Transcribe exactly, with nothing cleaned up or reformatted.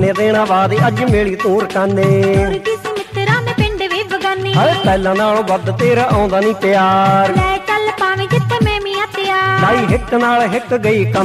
ਕਿੰਨੇ ਦਿਨਾਂ ਬਾਅਦ ਅੱਜ ਮੇਲੀ ਤੂੰ ਰਕਾਨੇ। ਤੁਰਦੀ ਸੀ ਮਿੱਤਰਾਂ ਮੈਂ ਪਿੰਡ ਵੀ ਬਗਾਨੇ, ਹਾਏ ਪਹਿਲਾਂ ਨਾਲੋਂ ਵੱਧ ਤੇਰਾ ਆਉਂਦਾ ਨੀ ਪਿਆਰ। ਲੈ ਚੱਲ ਪਾਵੇਂ ਜਿੱਥੇ ਮੈਂ ਮੀਆਂ ਤਿਆਰ। ਲਾਈ ਹਿੱਕ ਨਾਲ ਹਿੱਕ ਗਈ